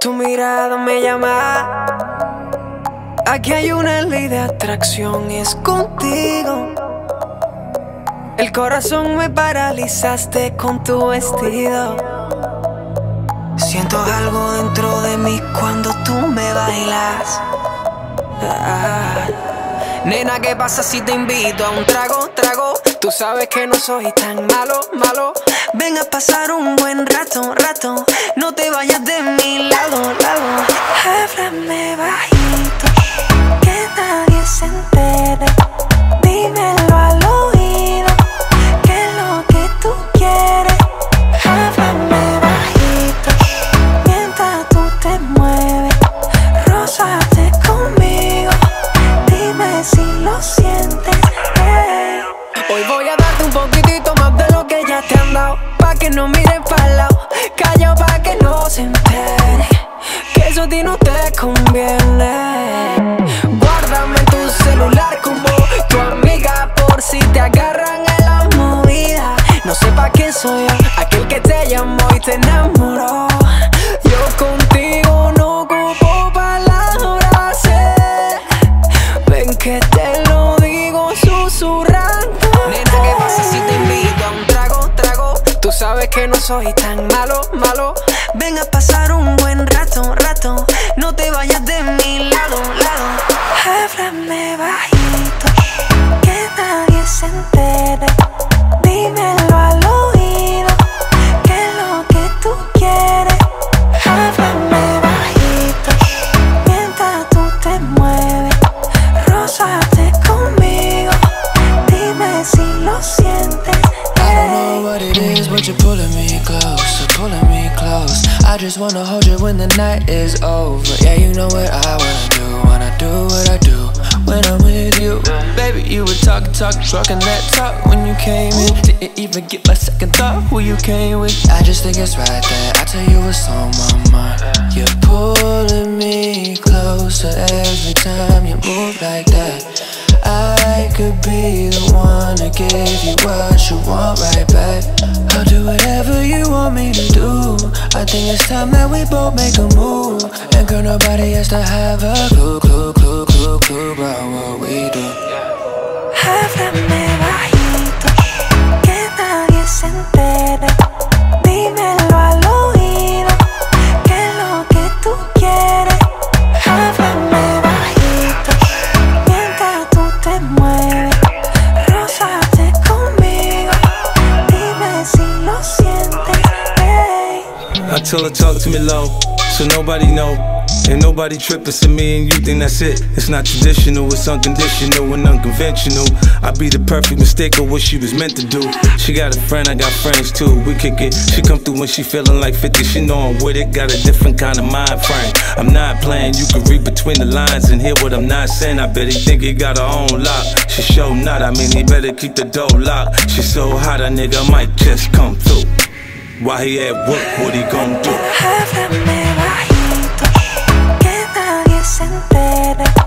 Tu mirada me llama. Aquí hay una ley de atracción y es contigo. El corazón me paralizaste con tu vestido. Siento algo dentro de mí cuando tú me bailas. Nena, ¿qué pasa si te invito a un trago? Tú sabes que no soy tan malo. Ven a pasar un buen rato. No te vayas de mi lado. Háblame bajito, que nadie se entere. Dímelo al oído, que es lo que tú quieres. Háblame bajito, mientras tú te mueves. Rózate conmigo, dime si lo sientes. Hoy voy a darte un poquitito más de lo que ya te han dado, pa' que no miren pa'l lado, callao pa' que no se entere, que eso a ti no te conviene. Guárdame en tu celular como tu amiga, por si te agarran en la movida. No sé pa' quién soy yo, aquel que te llamó y te enamoró. Yo contigo no ocupo palabras, ven que te lo digo susurrando. Nena, ¿qué pasa si te invito a un trago? Tú sabes que no soy tan malo. Ven a pasar un buen rato. No te vayas de mi lado. Háblame bajito, que nadie se entere. Dímelo al oído, que es lo que tú quieres. Háblame bajito, mientras tú te mueves. Rózate conmigo, dime si lo sientes. I don't know what it is, but you're pulling me close. I just wanna hold you when the night is over. Yeah, you know what I wanna do what I do when I'm with you. Baby, you were talking that talk when you came in. Didn't even get my second thought who you came with. I just think it's right that I tell you what's on my mind. You're pulling me closer every time you move like that. I could be the one to give you what you want right back. I'll do whatever you want me to do. I think it's time that we both make a move. And girl, nobody has to have a clue about what we do. Háblame bajito, que nadie se entere. Dímelo al oído, que es lo que tú quieres. Háblame bajito, mientras tú te mueves. Rózate conmigo, dime si lo sientes. I tell her talk to me low, so nobody know. Ain't nobody trippin', so me and you think that's it. It's not traditional, it's unconditional and unconventional. I be the perfect mistake of what she was meant to do. She got a friend, I got friends too. We kick it, she come through when she feelin' like 50. She know I'm with it, got a different kind of mind frame. I'm not playing, you can read between the lines and hear what I'm not saying. I bet he think he got her own lock. She sure not, I mean he better keep the door locked. She so hot, a nigga might just come through. While he at work, what he gon' do? Háblame bajito, que nadie se entere.